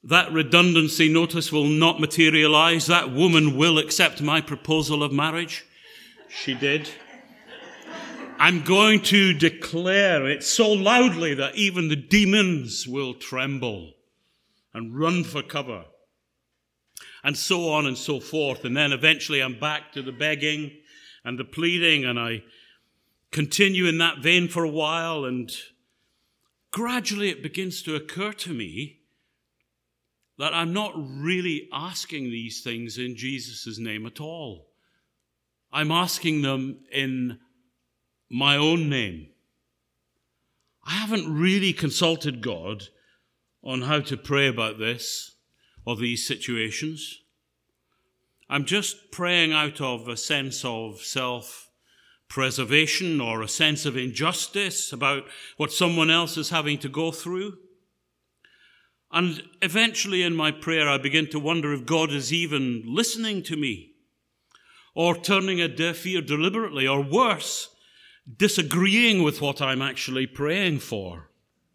that redundancy, notice, will not materialize. That woman will accept my proposal of marriage. She did. I'm going to declare it so loudly that even the demons will tremble and run for cover. And so on and so forth. And then eventually I'm back to the begging and the pleading, and I continue in that vein for a while, and gradually it begins to occur to me that I'm not really asking these things in Jesus' name at all. I'm asking them in my own name. I haven't really consulted God on how to pray about this or these situations. I'm just praying out of a sense of self-preservation or a sense of injustice about what someone else is having to go through. And eventually in my prayer, I begin to wonder if God is even listening to me, or turning a deaf ear deliberately, or worse, disagreeing with what I'm actually praying for.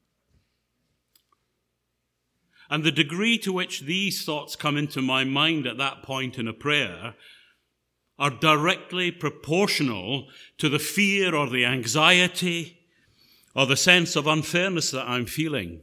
And the degree to which these thoughts come into my mind at that point in a prayer are directly proportional to the fear or the anxiety or the sense of unfairness that I'm feeling.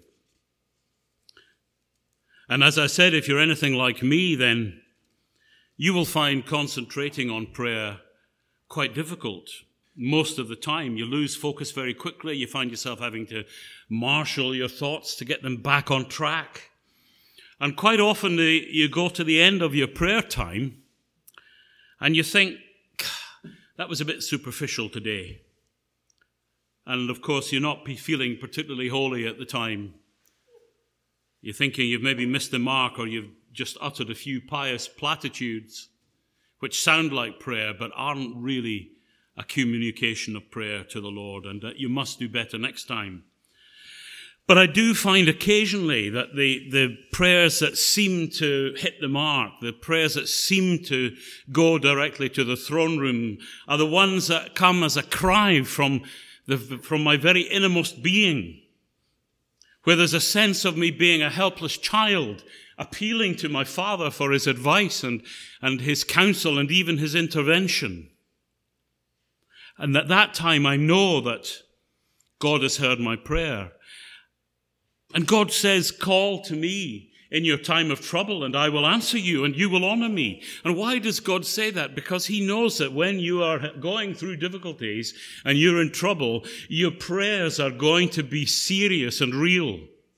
And as I said, if you're anything like me, then you will find concentrating on prayer quite difficult. Most of the time, you lose focus very quickly. You find yourself having to marshal your thoughts to get them back on track. And quite often, you go to the end of your prayer time and you think, that was a bit superficial today. And of course, you're not feeling particularly holy at the time. You're thinking you've maybe missed the mark, or you've just uttered a few pious platitudes which sound like prayer but aren't really a communication of prayer to the Lord, and that you must do better next time. But I do find occasionally that the prayers that seem to hit the mark, the prayers that seem to go directly to the throne room, are the ones that come as a cry from my very innermost being, where there's a sense of me being a helpless child, appealing to my Father for his advice and his counsel and even his intervention. And at that time, I know that God has heard my prayer. And God says, call to me in your time of trouble, and I will answer you, and you will honor me. And why does God say that? Because he knows that when you are going through difficulties and you're in trouble, your prayers are going to be serious and real.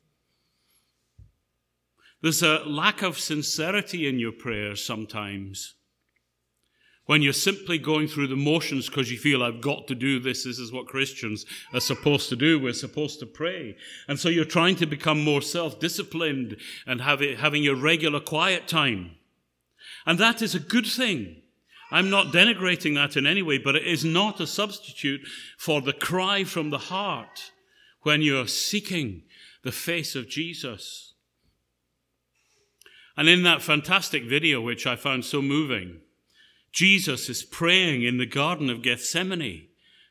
There's a lack of sincerity in your prayers sometimes. When you're simply going through the motions because you feel, I've got to do this. This is what Christians are supposed to do. We're supposed to pray. And so you're trying to become more self-disciplined and having your regular quiet time. And that is a good thing. I'm not denigrating that in any way, but it is not a substitute for the cry from the heart when you're seeking the face of Jesus. And in that fantastic video, which I found so moving, Jesus is praying in the Garden of Gethsemane.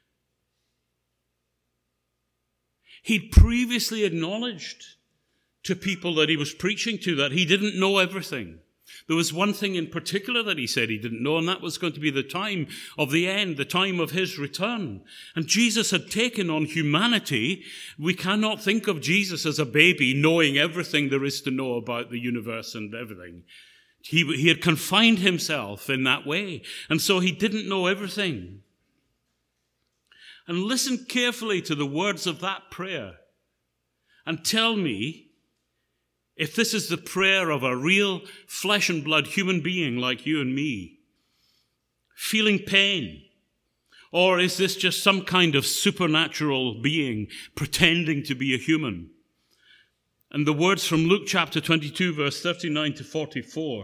He'd previously acknowledged to people that he was preaching to that he didn't know everything. There was one thing in particular that he said he didn't know, and that was going to be the time of the end, the time of his return. And Jesus had taken on humanity. We cannot think of Jesus as a baby knowing everything there is to know about the universe and everything. He had confined himself in that way, and so he didn't know everything. And listen carefully to the words of that prayer and tell me if this is the prayer of a real flesh and blood human being like you and me, feeling pain, or is this just some kind of supernatural being pretending to be a human? And the words from Luke chapter 22, verse 39 to 44.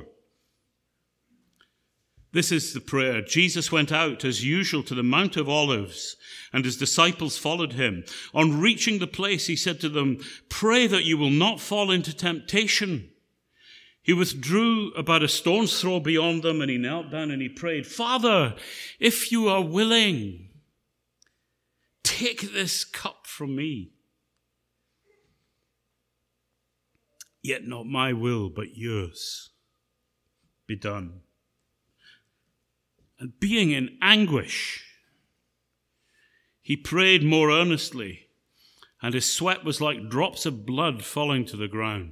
This is the prayer. Jesus went out as usual to the Mount of Olives, and his disciples followed him. On reaching the place, he said to them, "Pray that you will not fall into temptation." He withdrew about a stone's throw beyond them, and he knelt down and he prayed, "Father, if you are willing, take this cup from me. Yet not my will, but yours be done. And being in anguish, he prayed more earnestly, and his sweat was like drops of blood falling to the ground.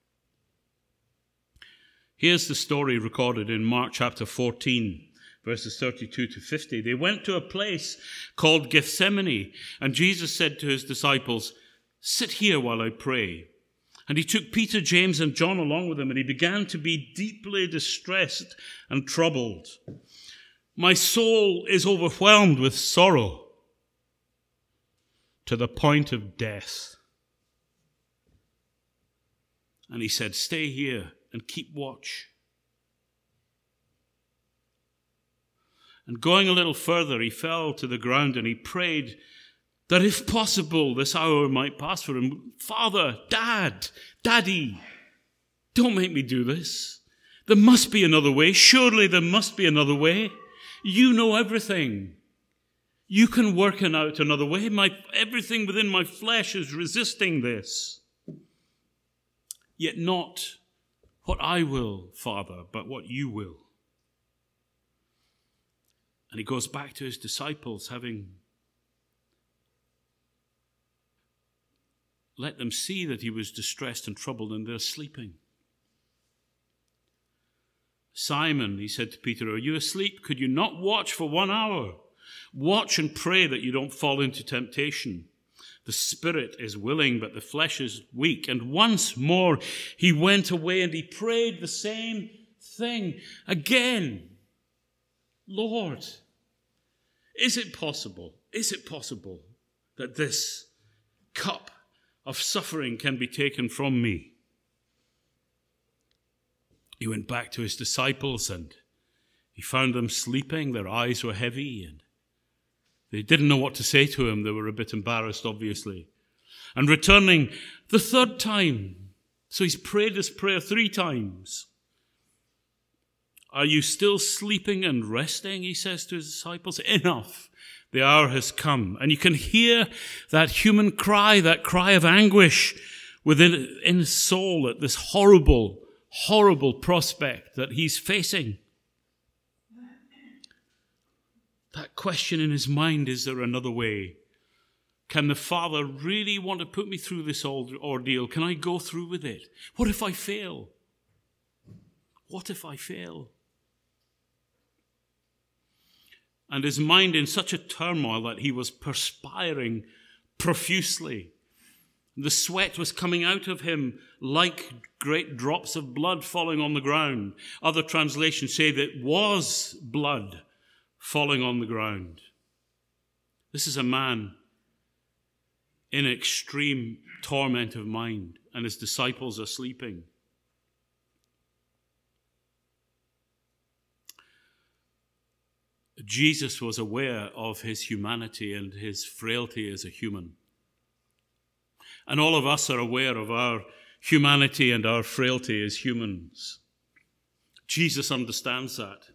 Here's the story recorded in Mark chapter 14, verses 32 to 50. They went to a place called Gethsemane, and Jesus said to his disciples, "Sit here while I pray." And he took Peter, James, and John along with him, and he began to be deeply distressed and troubled. "My soul is overwhelmed with sorrow to the point of death." And he said, "Stay here and keep watch." And going a little further, he fell to the ground and he prayed that if possible, this hour might pass for him. "Father, Daddy, don't make me do this. There must be another way. Surely there must be another way. You know everything. You can work out another way. Everything within my flesh is resisting this. Yet not what I will, Father, but what you will." And he goes back to his disciples, having let them see that he was distressed and troubled, and they're sleeping. "Simon," he said to Peter, "are you asleep? Could you not watch for 1 hour? Watch and pray that you don't fall into temptation. The spirit is willing, but the flesh is weak." And once more he went away and he prayed the same thing again. "Lord, is it possible that this cup of suffering can be taken from me?" He went back to his disciples and he found them sleeping. Their eyes were heavy and they didn't know what to say to him. They were a bit embarrassed, obviously. And returning the third time, so he's prayed this prayer 3 times. "Are you still sleeping and resting?" he says to his disciples. "Enough. The hour has come." And you can hear that human cry, that cry of anguish within his soul at this horrible, horrible prospect that he's facing. That question in his mind, is there another way? Can the Father really want to put me through this ordeal? Can I go through with it? What if I fail? What if I fail? And his mind in such a turmoil that he was perspiring profusely. The sweat was coming out of him like great drops of blood falling on the ground. Other translations say that it was blood falling on the ground. This is a man in extreme torment of mind, and his disciples are sleeping. Jesus was aware of his humanity and his frailty as a human. And all of us are aware of our humanity and our frailty as humans. Jesus understands that.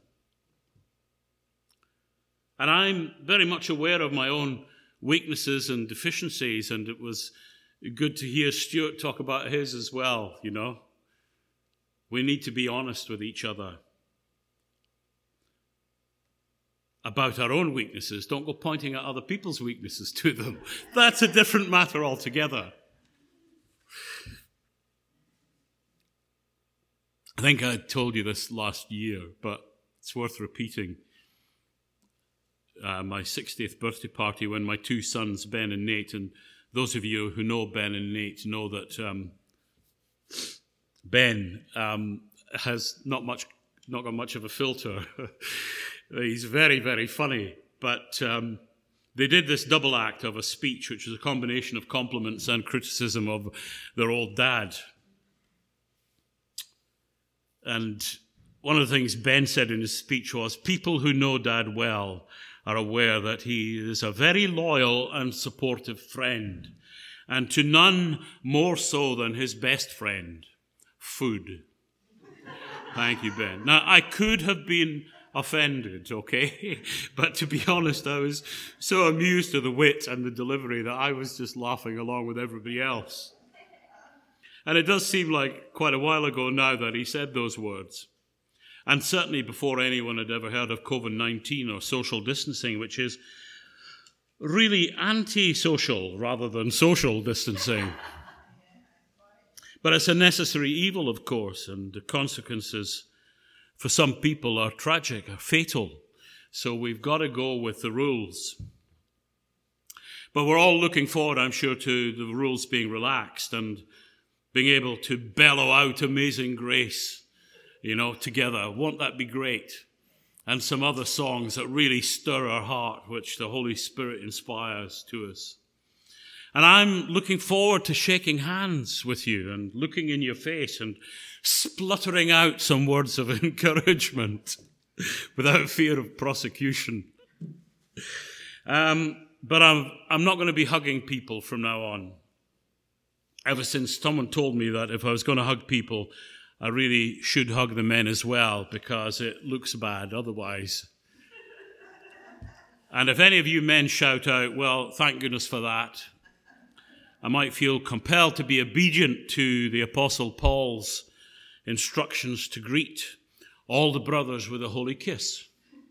And I'm very much aware of my own weaknesses and deficiencies, and it was good to hear Stuart talk about his as well, you know. We need to be honest with each other about our own weaknesses. Don't go pointing at other people's weaknesses to them. That's a different matter altogether. I think I told you this last year, but it's worth repeating. My 60th birthday party when my 2 sons, Ben and Nate, and those of you who know Ben and Nate know that Ben has not got much of a filter. He's very, very funny, but they did this double act of a speech, which was a combination of compliments and criticism of their old dad. And one of the things Ben said in his speech was, people who know Dad well are aware that he is a very loyal and supportive friend, and to none more so than his best friend, food. Thank you, Ben. Now, I could have been offended, okay? But to be honest, I was so amused at the wit and the delivery that I was just laughing along with everybody else. And it does seem like quite a while ago now that he said those words. And certainly before anyone had ever heard of COVID-19 or social distancing, which is really anti-social rather than social distancing. But it's a necessary evil, of course, and the consequences for some people are tragic, are fatal. So we've got to go with the rules. But we're all looking forward, I'm sure, to the rules being relaxed and being able to bellow out Amazing Grace, together. Won't that be great? And some other songs that really stir our heart, which the Holy Spirit inspires to us. And I'm looking forward to shaking hands with you and looking in your face and spluttering out some words of encouragement without fear of prosecution. But I'm not going to be hugging people from now on. Ever since someone told me that if I was going to hug people, I really should hug the men as well, because it looks bad otherwise. And if any of you men shout out, well, thank goodness for that, I might feel compelled to be obedient to the Apostle Paul's instructions to greet all the brothers with a holy kiss.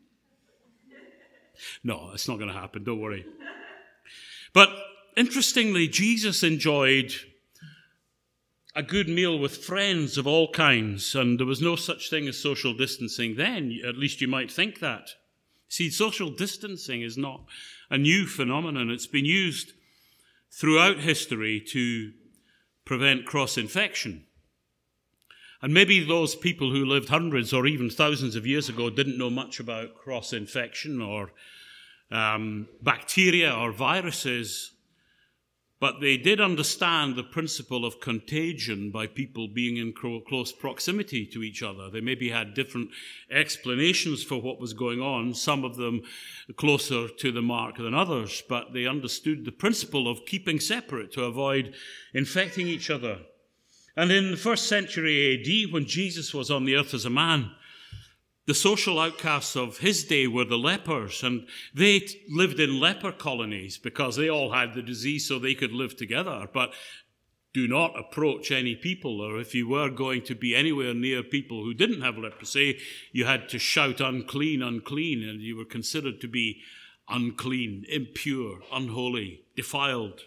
No, it's not going to happen, don't worry. But interestingly, Jesus enjoyed a good meal with friends of all kinds, and there was no such thing as social distancing then. At least you might think that. See, social distancing is not a new phenomenon. It's been used throughout history to prevent cross-infection. And maybe those people who lived hundreds or even thousands of years ago didn't know much about cross-infection or bacteria or viruses, but they did understand the principle of contagion by people being in close proximity to each other. They maybe had different explanations for what was going on, some of them closer to the mark than others, but they understood the principle of keeping separate to avoid infecting each other. And in the 1st century AD, when Jesus was on the earth as a man, the social outcasts of his day were the lepers, and they lived in leper colonies because they all had the disease so they could live together. But do not approach any people, or if you were going to be anywhere near people who didn't have leprosy, you had to shout, unclean, unclean, and you were considered to be unclean, impure, unholy, defiled.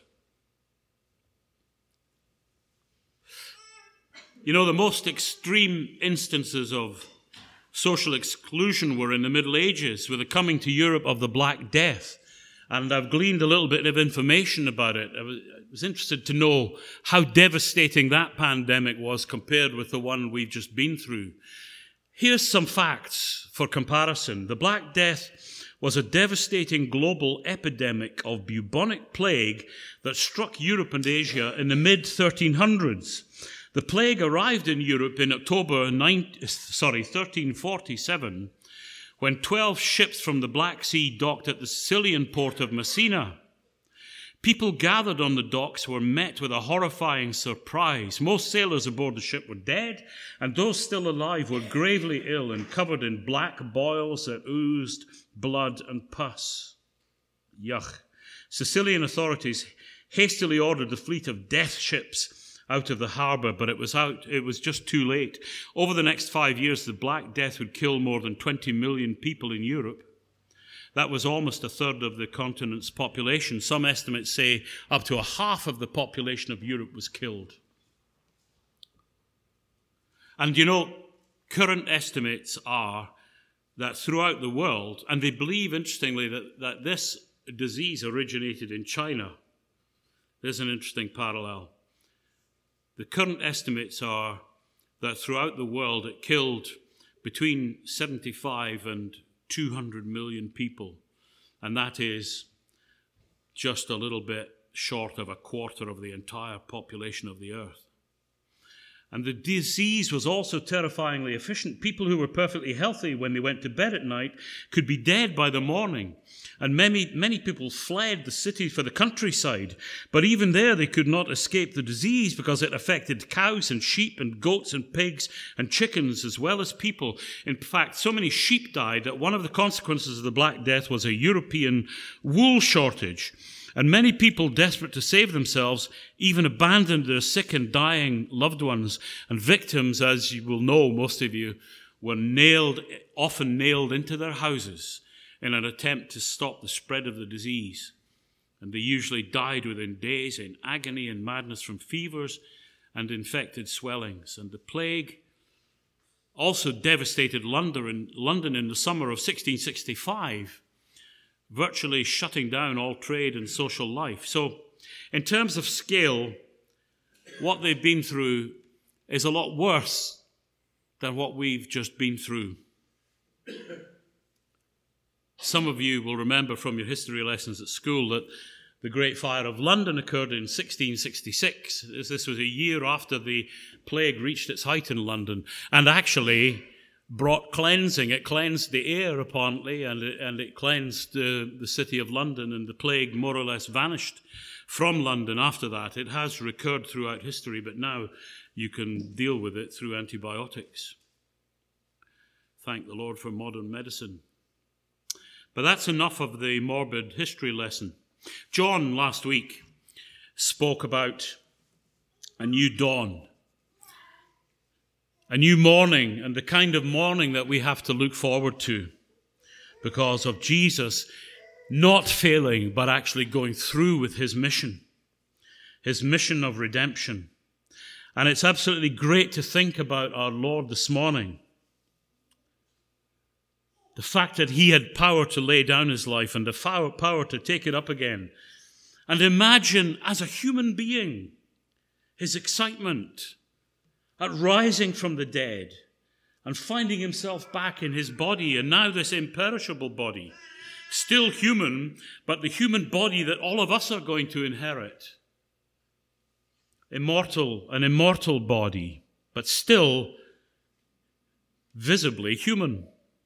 The most extreme instances of social exclusion were in the Middle Ages with the coming to Europe of the Black Death. And I've gleaned a little bit of information about it. I was interested to know how devastating that pandemic was compared with the one we've just been through. Here's some facts for comparison. The Black Death was a devastating global epidemic of bubonic plague that struck Europe and Asia in the mid-1300s. The plague arrived in Europe in October 1347, when 12 ships from the Black Sea docked at the Sicilian port of Messina. People gathered on the docks were met with a horrifying surprise. Most sailors aboard the ship were dead, and those still alive were gravely ill and covered in black boils that oozed blood and pus. Yuck. Sicilian authorities hastily ordered the fleet of death ships out of the harbour, but it was just too late. Over the next 5 years, the Black Death would kill more than 20 million people in Europe. That was almost a third of the continent's population. Some estimates say up to a half of the population of Europe was killed. And current estimates are that throughout the world, and they believe, interestingly, that this disease originated in China. There's an interesting parallel. The current estimates are that throughout the world it killed between 75 and 200 million people, and that is just a little bit short of a quarter of the entire population of the earth. And the disease was also terrifyingly efficient. People who were perfectly healthy when they went to bed at night could be dead by the morning. And many people fled the city for the countryside. But even there they could not escape the disease because it affected cows and sheep and goats and pigs and chickens as well as people. In fact, so many sheep died that one of the consequences of the Black Death was a European wool shortage. And many people desperate to save themselves even abandoned their sick and dying loved ones. And victims, as you will know, most of you, were often nailed into their houses in an attempt to stop the spread of the disease. And they usually died within days in agony and madness from fevers and infected swellings. And the plague also devastated London in the summer of 1665, virtually shutting down all trade and social life. So, in terms of scale, what they've been through is a lot worse than what we've just been through. Some of you will remember from your history lessons at school that the Great Fire of London occurred in 1666. This was a year after the plague reached its height in London, and actually brought cleansing. It cleansed the air, apparently, and it cleansed the city of London, and the plague more or less vanished from London after that. It has recurred throughout history, but now you can deal with it through antibiotics. Thank the Lord for modern medicine. But that's enough of the morbid history lesson. John last week spoke about a new dawn, a new morning, and the kind of morning that we have to look forward to because of Jesus not failing, but actually going through with his mission of redemption. And it's absolutely great to think about our Lord this morning. The fact that he had power to lay down his life and the power to take it up again. And imagine, as a human being, his excitement at rising from the dead and finding himself back in his body, and now this imperishable body, still human, but the human body that all of us are going to inherit. An immortal body, but still visibly human.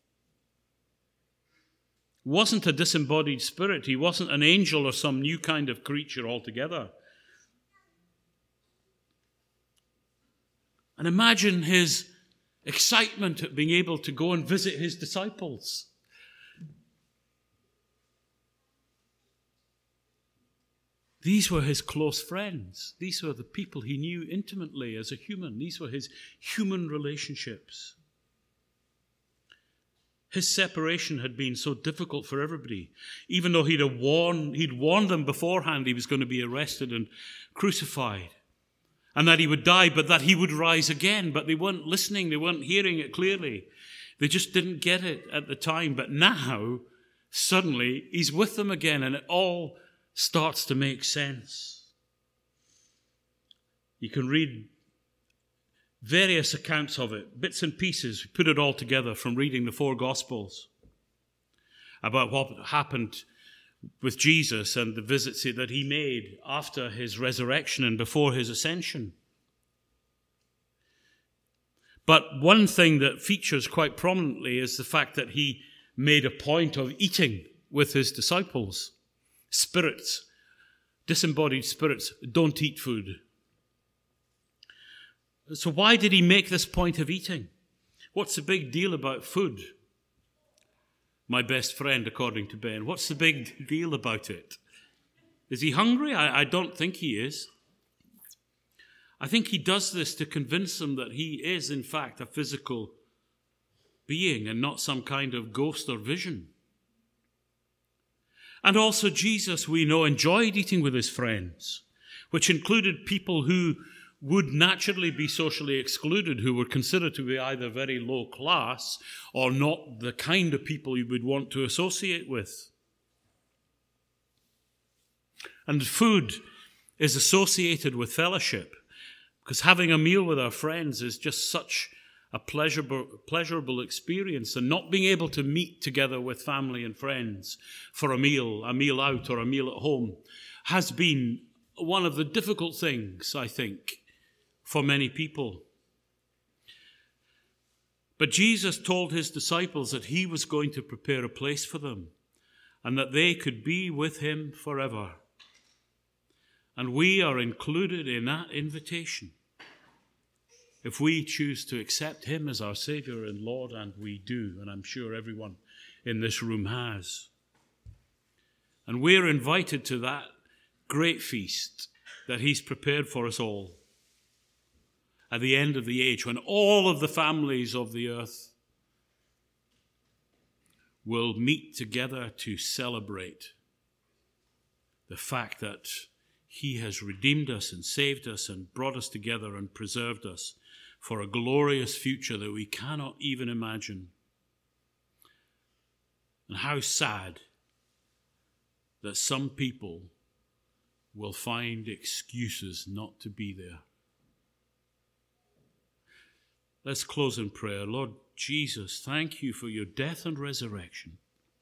Wasn't a disembodied spirit. He wasn't an angel or some new kind of creature altogether. And imagine his excitement at being able to go and visit his disciples. These were his close friends. These were the people he knew intimately as a human. These were his human relationships. His separation had been so difficult for everybody, even though he'd warned them beforehand he was going to be arrested and crucified, and that he would die, but that he would rise again. But they weren't listening, they weren't hearing it clearly. They just didn't get it at the time. But now, suddenly, he's with them again, and it all starts to make sense. You can read various accounts of it, bits and pieces, put it all together from reading the four Gospels about what happened with Jesus and the visits that he made after his resurrection and before his ascension. But one thing that features quite prominently is the fact that he made a point of eating with his disciples. Spirits, disembodied spirits, don't eat food. So why did he make this point of eating? What's the big deal about food? My best friend, according to Ben. What's the big deal about it? Is he hungry? I don't think he is. I think he does this to convince them that he is, in fact, a physical being and not some kind of ghost or vision. And also Jesus, we know, enjoyed eating with his friends, which included people who would naturally be socially excluded, who were considered to be either very low class or not the kind of people you would want to associate with. And food is associated with fellowship, because having a meal with our friends is just such a pleasurable experience, and not being able to meet together with family and friends for a meal out or a meal at home, has been one of the difficult things, I think, for many people. But Jesus told his disciples that he was going to prepare a place for them and that they could be with him forever. And we are included in that invitation if we choose to accept him as our Savior and Lord, and we do, and I'm sure everyone in this room has. And we're invited to that great feast that he's prepared for us all at the end of the age, when all of the families of the earth will meet together to celebrate the fact that he has redeemed us and saved us and brought us together and preserved us for a glorious future that we cannot even imagine. And how sad that some people will find excuses not to be there. Let's close in prayer. Lord Jesus, thank you for your death and resurrection.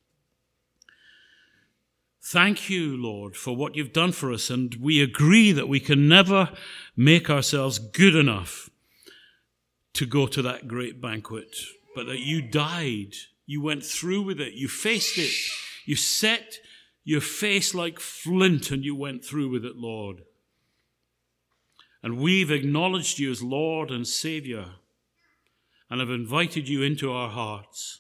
Thank you, Lord, for what you've done for us, and we agree that we can never make ourselves good enough to go to that great banquet, but that you died, you went through with it, you faced it, you set your face like flint and you went through with it, Lord. And we've acknowledged you as Lord and Savior and have invited you into our hearts.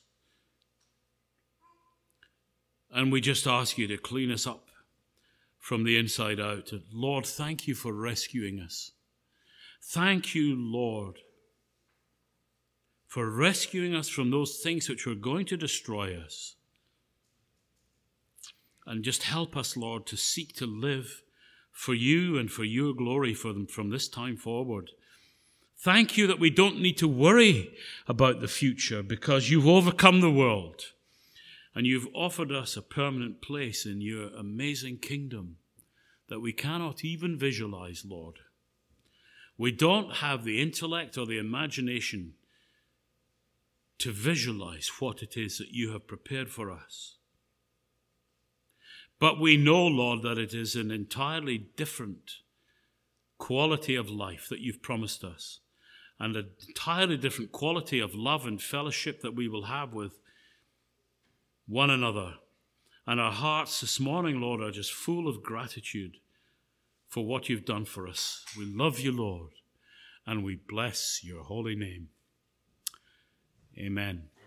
And we just ask you to clean us up from the inside out. And Lord, thank you for rescuing us. Thank you, Lord, for rescuing us from those things which were going to destroy us. And just help us, Lord, to seek to live for you and for your glory for them from this time forward. Thank you that we don't need to worry about the future because you've overcome the world. And you've offered us a permanent place in your amazing kingdom that we cannot even visualize, Lord. We don't have the intellect or the imagination to visualize what it is that you have prepared for us. But we know, Lord, that it is an entirely different quality of life that you've promised us, and an entirely different quality of love and fellowship that we will have with one another. And our hearts this morning, Lord, are just full of gratitude for what you've done for us. We love you, Lord, and we bless your holy name. Amen.